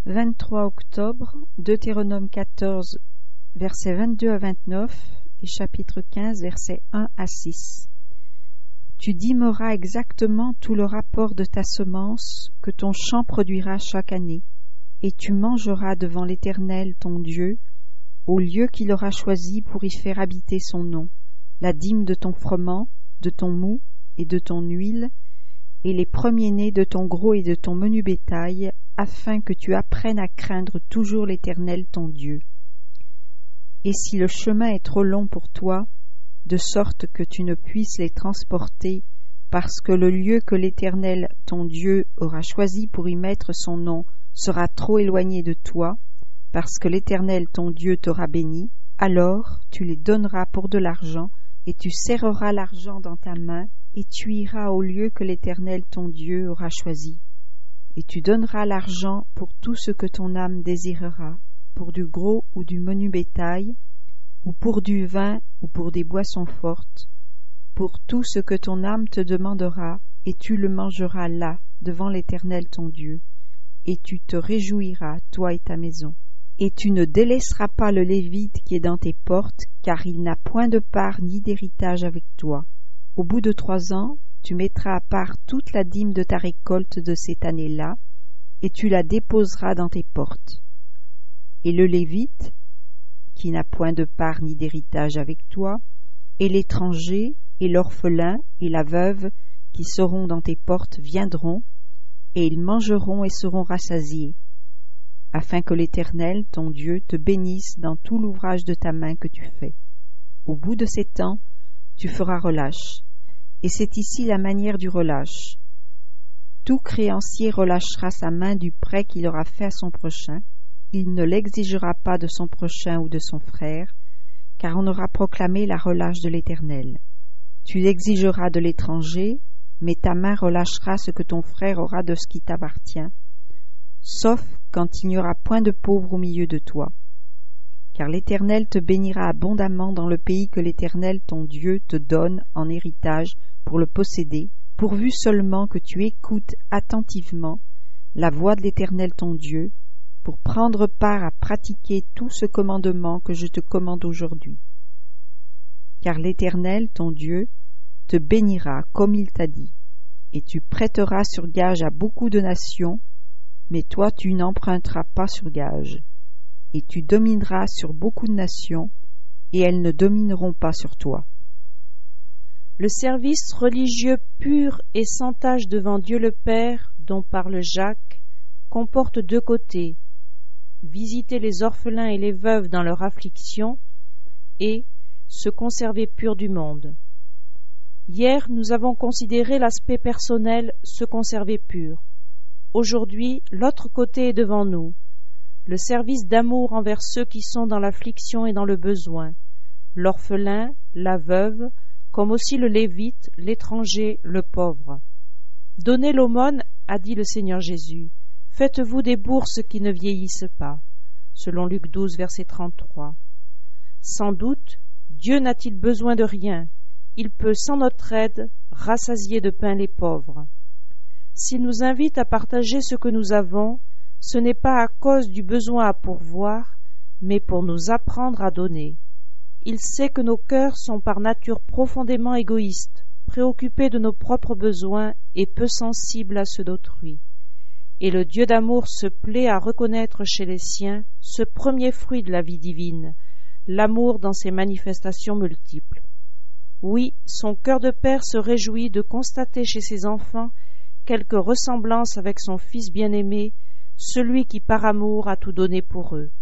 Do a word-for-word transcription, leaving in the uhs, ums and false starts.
vingt-trois octobre, Deutéronome quatorze, versets vingt-deux à vingt-neuf et chapitre quinze, versets un à six. Tu dîmeras exactement tout le rapport de ta semence que ton champ produira chaque année, et tu mangeras devant l'Éternel ton Dieu, au lieu qu'il aura choisi pour y faire habiter son nom, la dîme de ton froment, de ton moût et de ton huile, et les premiers-nés de ton gros et de ton menu bétail, afin que tu apprennes à craindre toujours l'Éternel ton Dieu. Et si le chemin est trop long pour toi, de sorte que tu ne puisses les transporter, parce que le lieu que l'Éternel ton Dieu aura choisi pour y mettre son nom sera trop éloigné de toi, parce que l'Éternel ton Dieu t'aura béni, alors tu les donneras pour de l'argent, et tu serreras l'argent dans ta main, et tu iras au lieu que l'Éternel ton Dieu aura choisi. Et tu donneras l'argent pour tout ce que ton âme désirera, pour du gros ou du menu bétail, ou pour du vin ou pour des boissons fortes, pour tout ce que ton âme te demandera, et tu le mangeras là, devant l'Éternel ton Dieu, et tu te réjouiras, toi et ta maison. Et tu ne délaisseras pas le Lévite qui est dans tes portes, car il n'a point de part ni d'héritage avec toi. Au bout de trois ans, tu mettras à part toute la dîme de ta récolte de cette année-là, et tu la déposeras dans tes portes. Et le Lévite, qui n'a point de part ni d'héritage avec toi, et l'étranger, et l'orphelin, et la veuve, qui seront dans tes portes, viendront, et ils mangeront et seront rassasiés, afin que l'Éternel, ton Dieu, te bénisse dans tout l'ouvrage de ta main que tu fais. Au bout de sept ans, tu feras relâche. Et c'est ici la manière du relâche. Tout créancier relâchera sa main du prêt qu'il aura fait à son prochain. Il ne l'exigera pas de son prochain ou de son frère, car on aura proclamé la relâche de l'Éternel. Tu l'exigeras de l'étranger, mais ta main relâchera ce que ton frère aura de ce qui t'appartient, sauf quand il n'y aura point de pauvre au milieu de toi. Car l'Éternel te bénira abondamment dans le pays que l'Éternel ton Dieu te donne en héritage pour le posséder, pourvu seulement que tu écoutes attentivement la voix de l'Éternel ton Dieu, pour prendre part à pratiquer tout ce commandement que je te commande aujourd'hui. Car l'Éternel ton Dieu te bénira comme il t'a dit, et tu prêteras sur gage à beaucoup de nations, mais toi tu n'emprunteras pas sur gage. Et tu domineras sur beaucoup de nations, et elles ne domineront pas sur toi. Le service religieux pur et sans tache devant Dieu le Père, dont parle Jacques, comporte deux côtés: visiter les orphelins et les veuves dans leur affliction, et se conserver pur du monde. Hier, nous avons considéré l'aspect personnel, se conserver pur. Aujourd'hui, l'autre côté est devant nous. Le service d'amour envers ceux qui sont dans l'affliction et dans le besoin, l'orphelin, la veuve, comme aussi le lévite, l'étranger, le pauvre. Donnez l'aumône, a dit le Seigneur Jésus. Faites-vous des bourses qui ne vieillissent pas, selon Luc douze, verset trente-trois. Sans doute, Dieu n'a-t-il besoin de rien. Il peut, sans notre aide, rassasier de pain les pauvres. S'il nous invite à partager ce que nous avons, ce n'est pas à cause du besoin à pourvoir, mais pour nous apprendre à donner. Il sait que nos cœurs sont par nature profondément égoïstes, préoccupés de nos propres besoins et peu sensibles à ceux d'autrui. Et le Dieu d'amour se plaît à reconnaître chez les siens ce premier fruit de la vie divine, l'amour dans ses manifestations multiples. Oui, son cœur de père se réjouit de constater chez ses enfants quelque ressemblance avec son Fils bien-aimé, celui qui par amour a tout donné pour eux.